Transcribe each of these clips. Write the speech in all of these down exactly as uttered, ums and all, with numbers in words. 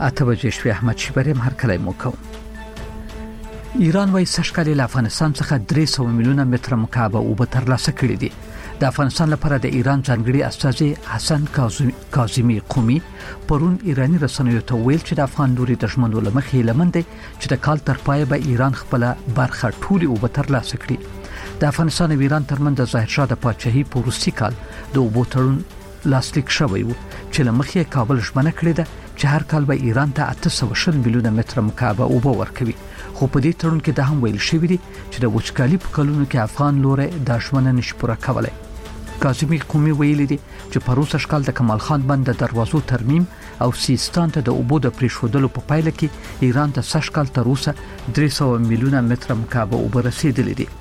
اته بجې شوې. احمد شیبری هر کله مو کوم. ایران وايي سږکال له افغانستان څخه درې سوه میلیونه متر مکعب اوبه ترلاسه کړي دي. د افغانستان لپاره د ایران ځانګړي استازي حسن کاظمی قومي پرون ایرانی رسنیو ته ویل چې د افغان لوري د ژمنو لمخې لمنده چې د کال تر پای به ایران خپل برخه ټولي اوبه ترلاسه کړي. د افغانستان او ایران ترمنځ د ظاهرشاه د پاچاهي په وروستي کال د اوبو تړون لاسلیک شوی و چې لمخې کابل ژمنه کړې ده چې هر کال به ایران ته اته سوه شل میلیونه متر مکعب اوبه ورکوي. خو په دې تړون کې د هم ویل شوی دی چې د وچکالي په کلونو کې افغان لوري د ژمنه نشي پوره کولای. کاظمی قومي ویلي دي چې پروسه شکل د کمال خان بند د دروازو ترمیم او سیستان ته د اوبو د پریښودلو په پایله کې ایران ته سږکال تر اوسه درې سوه میلیونه متر مکعب اوبه رسیدلې دي.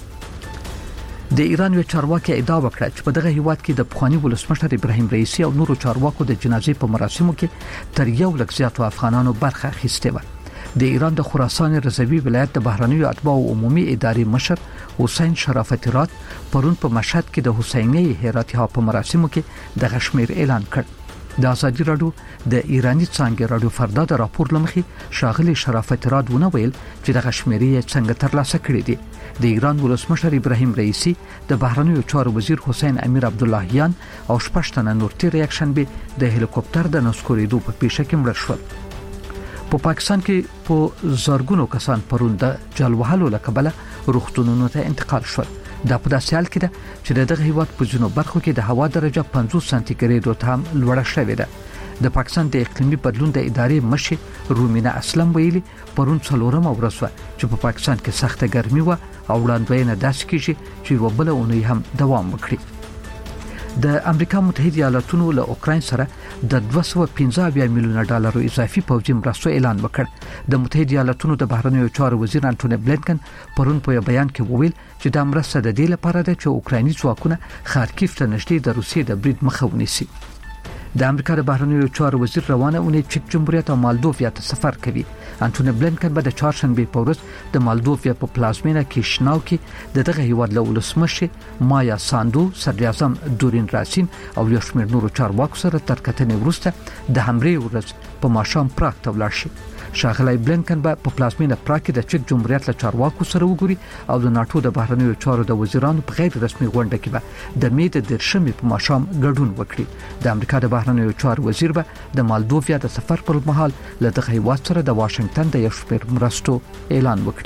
د ایران یو چارواکي ادعا وکړه چې په دغه هیواد کې د پخوانی ولسمشر ابراهیم رئیسی او نورو چارواکو د جنازې په مراسمو کې تر یو لک زیاتو افغانانو برخه اخیستې و. د ایران د خراسان رضوی ولایت د بهرنیو اتباع عمومي ادارې مشر حسین شرافتی رات پرون په مشهد کې د حسینی هراتی ها په مراسمو کې د غشمیر اعلان کړ. د ازادي رادیو د ایرانی څنګه رادیو فردا د راپور لمخې شاغلی شرافتی رات ونه ویل چې د غشمیري څنګه ترلاسه کړی دی. د ایران ولسمشر ابراهیم رئیسی د بهرنیو چارو وزیر حسین امیر عبداللهیان او شپږتنه نور تیر یکشنبه د هلیکوپټر د نسکوریدو په پیښه کې مړ شول. په پاکستان کې په زرګونو کسان پرون د جلوهلو لکبله روغتونونو ته انتقال شول. دا په داسې حال کې ده چې دغه هیواد په ځینو برخو کې د هوا درجه پنځوس سانتي ګریډ ته هم لوړه شوې ده. د پاکستان د اقلیمي بدلون د ادارې مشر رومینه اسلم ویلي پرون څلورمه ورځ و چې په پاکستان کې سخته ګرمي و او وړاندوینه داسې کیږي چې وبله اونۍ هم دوام وکړي. د امریکا متحده ایالاتونو له اوکراین سره د دوه سوه پنځه اویا میلیونه ډالر اضافي پوځي مرستو اعلان وکړ. د متحده ایالاتونو د بهرنیو چارو وزیر انټونی بلینکن پرون په بیان کې وویل چې د مرسته د دې لپاره ده چې اوکرایني ځواکونه خارکیف ته نږدې د روسیې د برید مخه ونیسي. د امریکا د بهرنیو چارو وزیر روانه اونۍ چک جمهوریت او مالدوویا ته سفر کوي. انټونی بلینکن به د چهارشنبه په ورځ د مالدوویا په پلازمینه کیشناو کې د دغه هیواد له ولسمشر مایا ساندو، صدر اعظم دورین راسین او یو شمېر نورو چارواکو سره تر کتنې وروسته د همرې ورځ په ماښام پراګ ته ولاړ شي. شاغلی بلینکن به په پلازمینه پراګ کې د چک جمهوریت له چارواکو سره وګوري او د ناتو د بهرنیو چارو د وزیرانو په غیر رسمي غونډه کې به د مې د درشمې په ماښام ګډون وکړي. د امریکا د بهرنیو چارو وزیر به د مالدوویا د سفر پر مهال له دغه هیواد سره د واشنگټن د یو شمېر مرستو اعلان وکړي.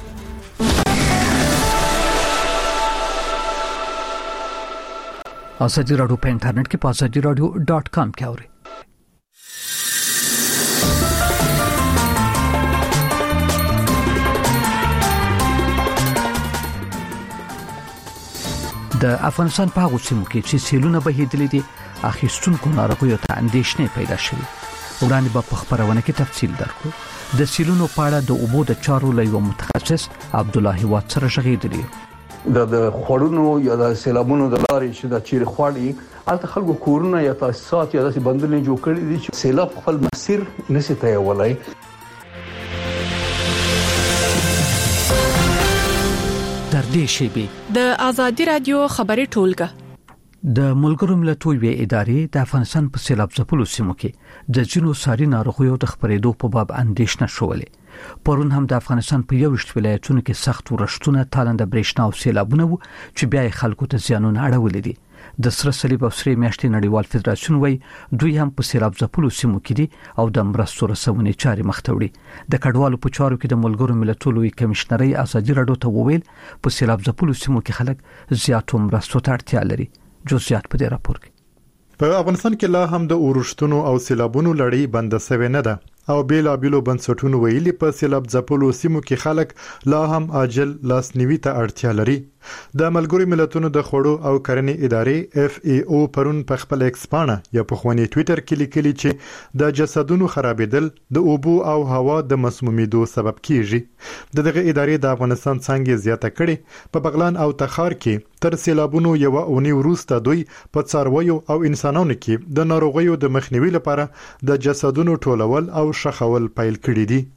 ازادي رادیو په انټرنیټ کې په ازادي رادیو ډاټ کام کې اورئ. د افغانستان په هغو سیمو کې چې سیلونه بهیدلې دي اخیستونکو ناروغیو ته اندېښنې پیدا شوې. وړاندې به په خبرونه کې تفصیل درکړو. د سیلونو په اړه د اوبو د چارو له یو متخصص عبدالله هیواد سره غږېدلی. د خړونو یا د سیلابونو د لارې چې د چیرې خواړي الته خلکو کورونه یا تاسیسات یا داسې بندونه جوړ کړي دي چې سیلاب خپل مسیر نشي تیولای. در دې شیبې د ازادي رادیو خبري ټولګه د ملګرو ملتونو وی ادارې د افغانستان په سیلاب ځپلو سیمو کې د جنو ساري ناروغیو د خبرېدو په باب اندېښنه شولې. پرون هم د افغانستان په یو شت ولایتونو کې سخت ورښتونه، تالنده برېښنا او سیلابونه وو چې بیا خلکو ته زیانونه اړولې دي. د سره صلیب او سره میاشتې نړیوال فدراسیون وای دوی هم په سیلاب ځپلو سیمو کې دي او د مرستو رسونې چارې مخ ته وړي. د کډوالو په چارو کې د ملګرو ملتونو کمشنري ازادي رادیو ته وویل په سیلاب ځپلو سیمو کې خلک زیاتو مرستو ته اړتیا لري. جزئیات په دې راپور کې. په افغانستان کې لا هم د اورښتونو او سیلابونو لړۍ بند شوې نه ده او بیل ابلو بنسټونو ویلي په سیلاب ځپلو سیمو کې خلک لا هم عاجل لاسنیوي ته اړتیا لري. د ملګرو ملتونو د خوړو او کرنې ادارې اف ای او پرون په خپل ایکس پاڼه یا په خواني ټوئیټر کې لیکلي چې د جسدونو خرابېدل د اوبو او هوا د مسمومیدو سبب کیږي. دغه ادارې د افغانستان څنګه زیاته کړي په بغلان او تخار کې تر سیلابونو یو اونۍ وروسته دوی په څارویو او انسانانو کې د ناروغیو د مخنیوي لپاره د جسدونو ټولول او شخول پیل کړي دي.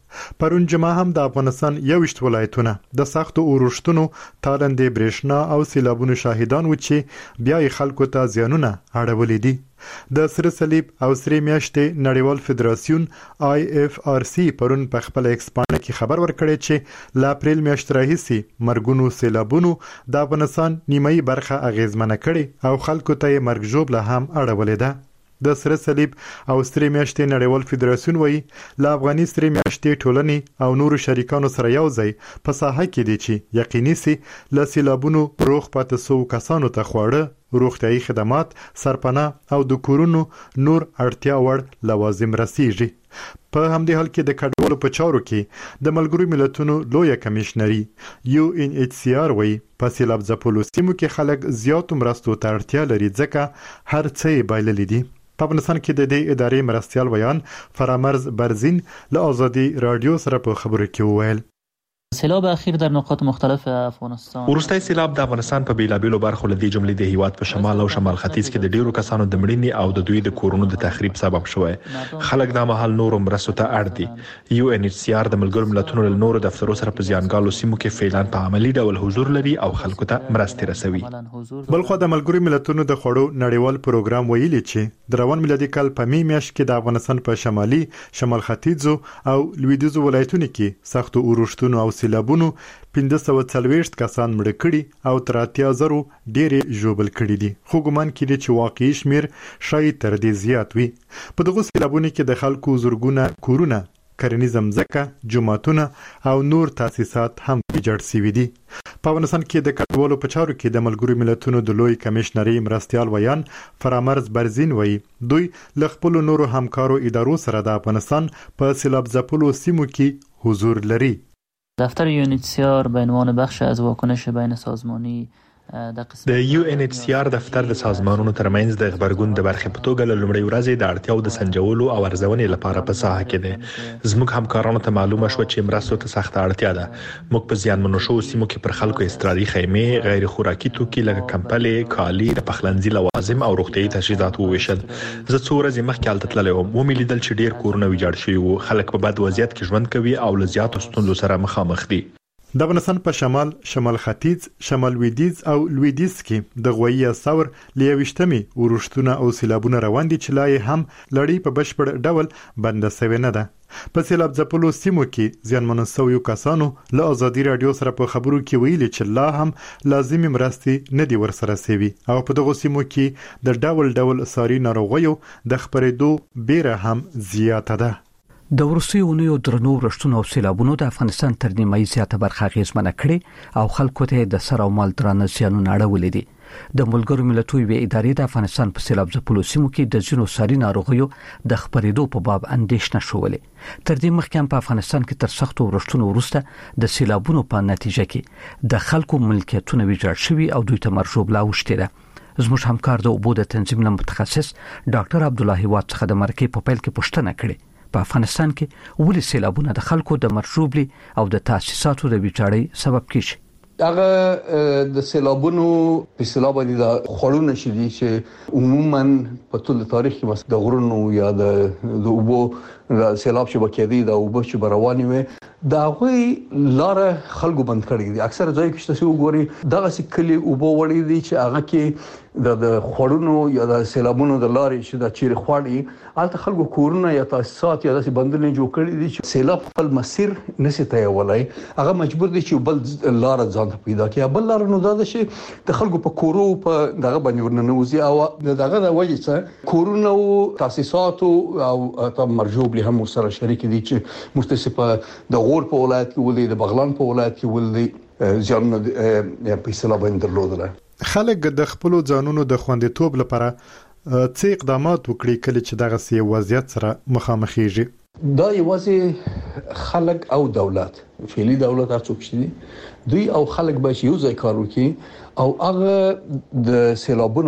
پرون جمعه هم د افغانستان یوشت ولایتونه د سختو اورښتونو تالندې برېښنا او سیلابونو شاهدان و چې بیا یې خلکو ته زیانونه اړولې دي. د سره صلیب او سرې میاشتې نړیوال فدراسیون آی اف آر سی پرون په خپل ایکس پاڼه کې خبر ورکړی چې ل اپریل میاشتې راهیسې مرګونو سیلابونو د افغانستان نیمایي برخه اغیزمنه کړي او خلکو ته یې مرګ ژوبله هم اړولې ده. د سره صلیب او سرې میاشتې نړیوال فدراسیون وایي ل افغاني سرې میاشتې ټولنې او نورو شریکانو سره یو ځای په ساحه کې دي چې یقیني سي ل سیلابونو روغ پاتې سو کسانو ته خواړه، روغتیايي خدمات، سرپناه او د کورونو نور اړتیا وړ لوازم رسیږي. په همدې حال کې د کډوالو په چارو کې د ملګرو ملتونو لویه کمیشنري یو ان ایچ سی آر وایي په سیلاب ځپلو سیمو کې خلک زیاتو مرستو ته اړتیا لري ځکه هر څه یې بایللي دي. په افغانستان کې د دې ادارې مرستیال ویان فرامرز برزین له آزادي رادیو سره په خبرو کې وویل سیلاب اخیر در نقاط مختلف افغانستان وروستی سیلاب د افغانستان په بیلابیلو برخو لدې جملې د هیواد په شمال او شمال ختیځ کې د ډیرو کسانو د مړینې او د دوی د کورونو د تخریب سبب شوی. خلک د مهال نورو مرستو ته اړ دي. یو ان ایچ سی آر د ملګرو ملتونو له نورو دفترو سره په زیانګالو سیمو کې فعلا په عملی ډول حضور لري او خلکو ته مرستې رسوي. بلخو د ملګرو ملتونو د خوړو نړیوال پروګرام ویلي چې د روان میلادي کال په می میاشت کې د افغانستان په شمالي، شمال ختیځو او لویدیځو ولایتونو کې سختو اورښتونو او سیلابونو پنځه سوه څلوېښت کسان مړه کړي او تر اتیا زرو ډېرې ژوبل کړي دي. خو ګمان کېږي چې واقعي شمیر شاید تر دې زیات وي. په دغو سیلابونو کې د خلکو زرګونه کورونه، کرنیزه مځکه، جوماتونه او نور تاسیسات هم ویجاړ شوي دي. په افغانستان کې د کډوالو په چارو کې د ملګرو ملتونو د لوی کمیشنري مرستیال ویان فرامرز برزین وایي دوی له خپلو نورو همکارو ادارو سره د افغانستان په سیلاب ځپلو سیمو کې حضور لري. دفتر یو ان ایچ سی آر به عنوان بخش از واکنش بین سازمانی د یو ان ایچ سی آر دفتر د سازمانونو ترمنځ د خبرګون د برخې په توګه له لومړۍ ورځې د اړتیاو د سنجولو او ارزونې لپاره په ساحه کې دی. زموږ همکارانو ته معلومه شو چې مرستو ته سخته اړتیا ده. موږ په زیانمنو شوو سیمو کې پر خلکو استرادي خیمې، غیر خوراکي توکي لکه کمپلې، کالي، د پخلنځي لوازم او روغتیايي تجهیزات وویشل. زه څو ورځې مخکې هلته تللی وم. ومې لیدل چې ډېر کورونه ویجاړ شوي وو. خلک په بد وضعیت کې ژوند کوي او له زیاتو ستونزو سره مخامخ دي. د افغانستان په شمال، شمال ختیځ، شمال لویدیځ او لویدیځ کې د غویي اساور لیويشتمي اورښتونه او سیلابونه روان دي چې لا یې هم لړۍ په بشپړ ډول بنده شوې نه ده. په سیلاب ځپلو سیمو کې زیانمنو شویو کسانو له آزادي رادیو سره په خبرو کې ویلي چې لا هم لازمي مرستې نه دي ورسره شوي او په دغو سیمو کې د ډول ډول ساري ناروغیو د خپرېدو بیره هم زیاته ده. د وروستیو اونیو درنو ورښتونو او سیلابونو د افغانستان تر نیمایي زیاته برخه اغیزمنه کړې او خلکو ته د سر او مال درانه زیانونه اړولې دي. د ملګرو ملتونو یوې ادارې د افغانستان په سیلاب ځپلو سیمو کې د ځینو ساري ناروغیو د خپرېدو په باب اندېښنه شولې. تر دې مخکې هم په افغانستان کې تر سختو ورښتونو وروسته د سیلابونو په نتیجه کې د خلکو ملکیتونه ویجاړ شوي او دوی ته مرژوبله اوښتې ده. زموږ همکار د اوبو د تنظیم له متخصص ډاکټر عبدالله هیواد څخه د مرکې په پیل کې پوښتنه کړې په افغانستان کې ولې سیلابونه د خلکو د مرژوبلي او د تاسیساتو د ویجاړۍ سبب کیږي. هغه د سیلابونو په سیلاب باندې د خړونه شې دي چې عموما په ټول تاریخ کې د غرونو یا د اوبو د سیلاب چې بکېدي د اوبو چې روانې وي دا غوي لار خلکو بند کړی دي. اکثر ځای کې چې وګوري دغه سکلي اوبو وړي دي چې هغه کې د خړونو یا د سیلابونو د لارې چې د چیرې خوړي الته خلکو کورونه یا تاسیسات یا داسې بندونه جوړ کړي دي چې سیلاب خپل مسیر نشي تیولای. هغه مجبور دي چې بل لار ځان پیدا کړي. بل لار نو دا چې د خلکو په کورو په دغه باندې ورننوزي او دغه د وجې څخه کورونه او تاسیسات او تم مرجوب له هم سره شریک دي چې مستثفه د غور په ولایت کې ولې د بغلان په ولایت کې ولې ځان په سیلاب باندې درلودل. خلک د خپل ځانونو د خوندیتوب لپاره څه اقدامات وکړي کله چې دغه سی وضعیت سره مخامخېږي؟ دا یوازې خلک او دولت فعلی دولت هر څوک چې دوی او خلک به یو ځای کار وکړي او هغه د سیلابونو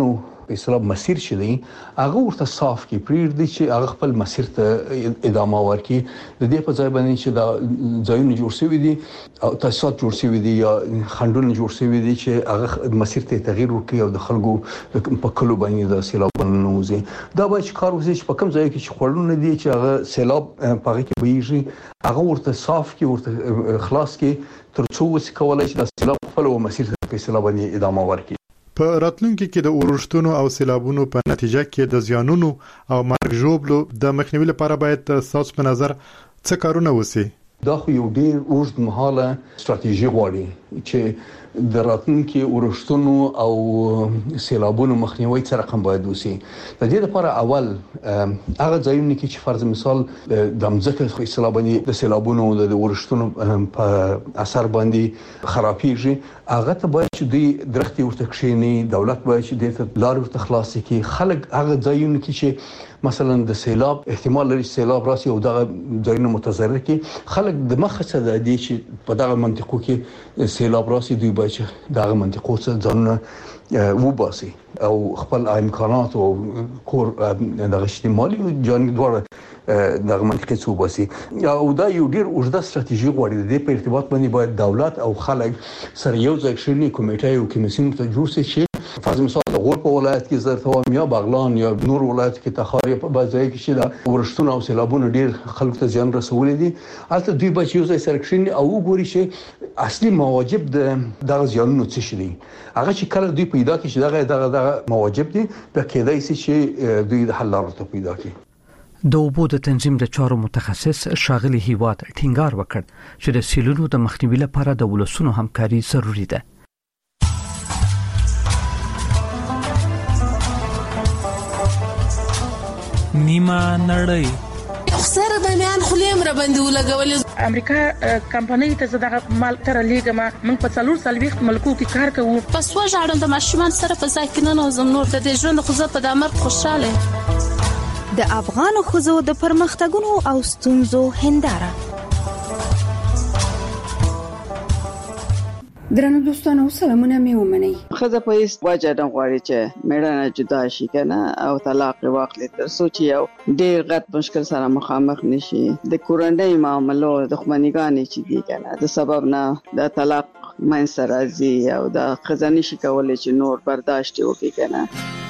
په اسلام مسیر شې هغه ورته صاف کی پرېږ دي چې هغه خپل مسیر ته ادامه ورکړي د دې په ځای باندې چې دا ځایونه جوړ شوي دي او تاسیسات جوړ شوي دي یا خندونه جوړ شوي دي چې هغه مسیر ته تغییر ورکړي او د خلکو په کلو باندې د سیلابونو نوځي دا به چې کار وشي چې په کوم ځای کې چې خړونه دي چې هغه سیلاب په کې ویږي هغه ورته صاف کی ورته خلاص کی ترڅو وس کولای شي د سیلاب خپل مسیر ته په سیلاب باندې ادامه ورکړي په راتلونکي کې د اورښتونو او سیلابونو په نتیجه کې د زیانونو او مرګ ژوبلو د مخنیوي لپاره باید تاسو په نظر څه کارونه وسی دا خو یو ډیر اوږد مهاله ستراتیژي غواړي چې د راتلونکي اورښتونو او سیلابونو مخنیوي څه رقم باید وسی د دې لپاره اول هغه ځایونه کې چې فرض مثال د مځکه سیلابونو د سیلابونو او د اورښتونو په اثر باندې خرابېږي هغه ته باید چې دوی درختي ورته کښینی دولت باید چې د لارې ورته خلاص کړي خلک هغه ځایونه کې چې مثلا د سیلاب احتمال لري سیلاب راسي او دغه ځایونه متضرر کی خلک د مخه څه د دې چې په دغه منطقو کې سیلاب راسي دوی باید چې دغه منطقو څخه ځانونه وباسي او خپل امکانات او کور دغه اجتماعي او جاني دوړه دغه منطقې څخه وباسي او دا یو ډیر اوږده ستراتیژي غواړي د په ارتباط باندې باید دولت او خلک سره یو ځای شي کمیټه او کمیسیون ته جوړ شي فرض مثال د غور په ولایت کې زرتوام یا بغلان یا نور ولایت کې تخاری په بازار کې چې دا ورښتونه او سیلابونه ډیر خلکو ته زیان رسولي دي البته دوی به یو ځای سره کښیني او وګوري چې اصلي مواجب د دغه زیانونو څه شي دي هغه چې کله دوی پیدا کړي چې دغه دغه دغه مواجب دي به کېدای شي چې دوی د حل لارې ته پیدا کړي د اوبو د تنظیم د چارو متخصص شاغلی هیواد ټینګار وکړ چې د سیلونو د مخنیوي لپاره د ولسونو همکاري ضروری ده نیمه نړۍ اخسر د میان خلیم را باندې ولګول امریکا کمپنۍ ته زړه مال تر لیګما موږ په څلور سلويخت ملکو کې کار کوو پس و ژړم د ماشومان سره په ځای کې نه نوزم نور د ژوند خو زه په دمر خوشاله د افغان خزو د پرمختګونو او ستونزو هنداره درنو دوستانو سلامونه مې ومنئ خزه په هیڅ وجه نه غواړي چې میړانه جدا شي کنه او طلاق واخلي تر څو چې یو ډیر غټ مشکل سره مخامخ نشي د کورنۍ معاملو د خمنګانې چې دي کنه د سبب نه د طلاق منځ راځي او د خزه نشي کولای چې نور برداشت وکړي کنه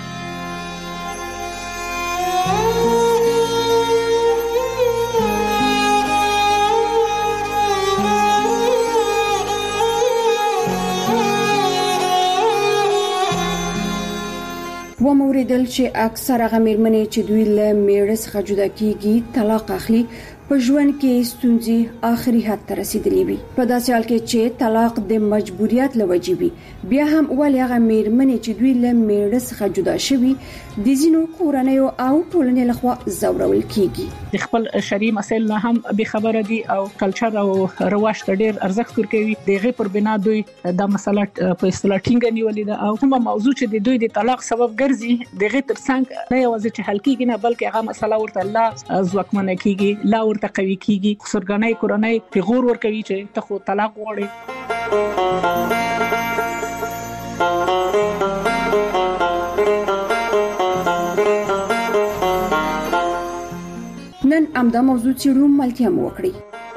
و موریدل چې اکثر هغه مېرمنې چې دوی له میړه څخه جدا کیږي طلاق اخلي په ژوند کې ستونزې آخري حد ته رسیدلې وي په داسې حال کې چې طلاق د مجبوریت لوجې وي بیا هم ولې هغه مېرمنې چې دوی له میړه څخه جدا شوي د ځینو کورنیو او ټولنې لخوا ځورول کیږي خپل شرعي مسایل نه هم به خبره دي او کلچر او رواج ته ډېر ارزښت ورکوي دغه پر بنا دوی د مسله په اصطلاح ټینګ نیولې ده او کومه موضوع چې د دوی د طلاق سبب ګرځي دغه ترڅنګ نه یوازې چې حل کیږي نه بلکې هغه مسله ورته لا ځواکمنه کیږي لا ورته قوي کیږي خسرګنۍ کورنۍ پیغور ورکوي چې ته خو طلاق غواړې نن امدا موضوع چیرو ملتیا مو وکړي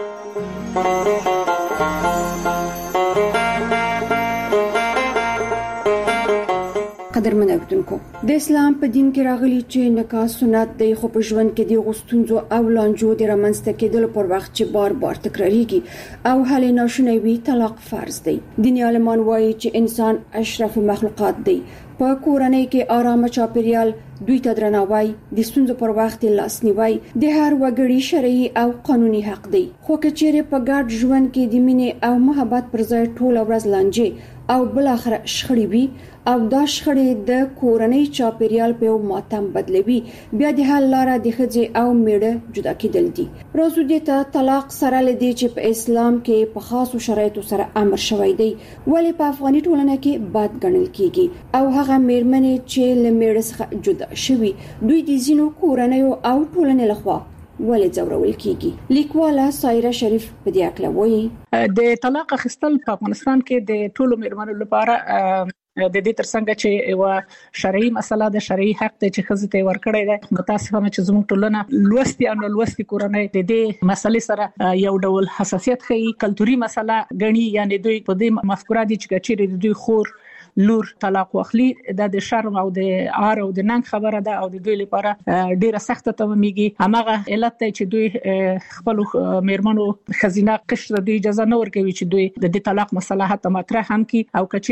قدرمن اوریدونکو د اسلام په دین کې راغلي چې نکاح سنت دی خو په ژوند کې د غوستونزو او لانجو د رامنځته کېدل پر وخت چې بار بار تکراریږي او حل ناشونی وي طلاق فرض دی دیني عالمان وایي چې انسان اشرف مخلوقات دی په کورنۍ کې آرام چاپیریال دوی ته درناوی د ستونزو پر وخت لاسنیوي د هر وګړي شرعي او قانوني حق دی خو کچېره په ګډ ژوند کې د مینې او محبت پر ځای ټول ورځ لانجې او بل اخر شخړې وي او دا شخړې د کورنۍ چاپیریال په ماتم بدلوي بیا د حل لاره د ښځې او میړه جدا کېدل دي راځو د ته طلاق سره لدی چې په اسلام کې په خاصو شرایطو سره امر شوی دی ولې په افغاني ټولنه کې بد ګڼل کیږي او هغه میرمنې چې له میړه څخه جدا شوي دوی د زینو کورنۍ او ټولنې لخوا ولې ځورول کیږي لیکواله سایره شریف په دې اړه وایي د طلاق اخیستل په افغانستان کې د ټولو میرمنو لپاره د دې ترڅنګ چې یو شرعي مسله د شرعي حق ته چې خزته ورکړی دی متاسفانه چې زموږ ټولنه لوستي او لوستي کورنۍ د دې مسلې سره یو ډول حساسیت ښيي کلتوري مسله غني یعنی دوی په دې مفکوره دي چې چیرې دوی خور لور طلاق واخلي د شرم او د آر او د ننګ خبره ده او د دوی لپاره ډیره سخته تمامېږي همغه علت ته چې دوی خپل میرمنو خزینه قشر دوی اجازه نه ورکوي چې دوی د طلاق مسله حتی مطرح هم کی او کچې